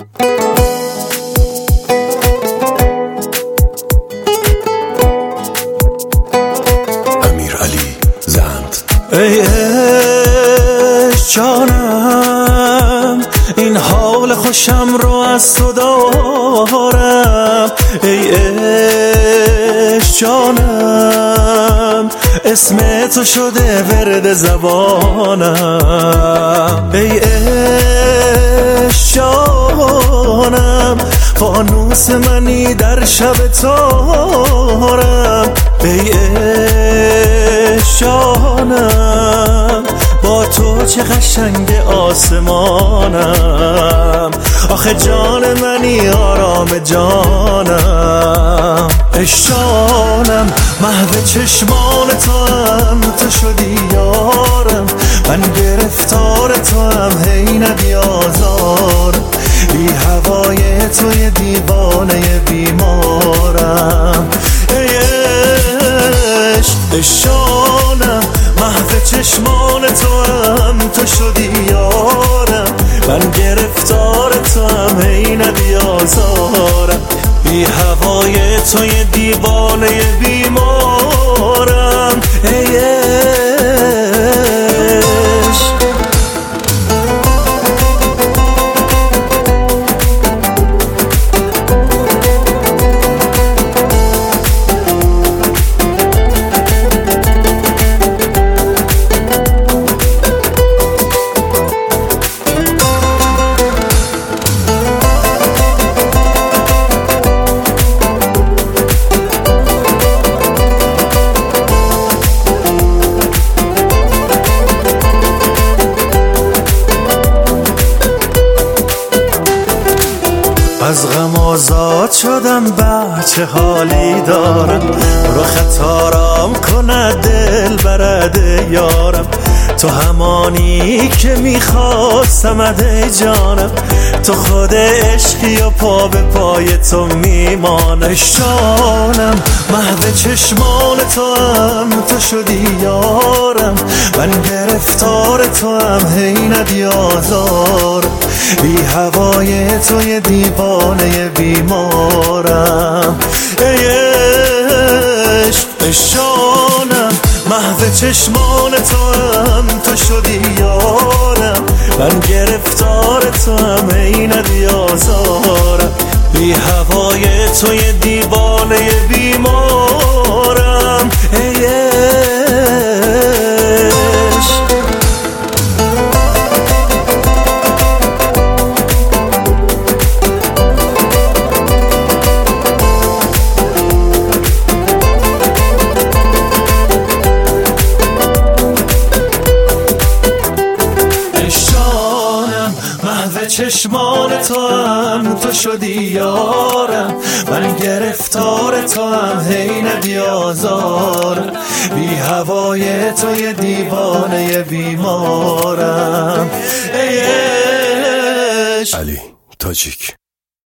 امیرعلی زند. ای عشق جانم، این حال خوشم رو از تو دارم. ای عشق جانم، اسم تو شده ورد زبانم. ای عشق جانم، فانوس منی در شب تارم. ای عشق جانم، با تو چه قشنگ آسمانم. آخه جان منی آرام جانم. عشق جانم، محو چشمان تو هم تو شدی یارم. من گرفتار تو هم هی نبیازارم. بی هوای توی دیوانه بیمارم. ای عشق جانم، محو چشمان تو هم تو شدی یارم. من گرفتار تو هم هی نبیازارم. بی هوای توی دیوانه بیمارم. ای عشق از غم آزاد شدم، بچه حالی دارم. رو خطارم کند دل برد یارم. تو همانی که میخواستمت ای جانم. تو خود عشقی و پا به پای تو میمانم. جانم، محو چشمان تو هم تو شدی یارم. من گرفتار تو هم هی ندیازارم. بی هوای توی دیوانه بیمارم. ای عشق جانم، محو چشمان تو هم تو شدی یارم. من گرفتار تو هم هی ندیازارم. بی هوای توی دیوانه بیمارم. ای عشق چشمان تو هم تو شدی یارم. من گرفتار تو هم هی نبیازارم. بی هوای توی دیوانه بیمارم. ای عشق. علی تاجیک.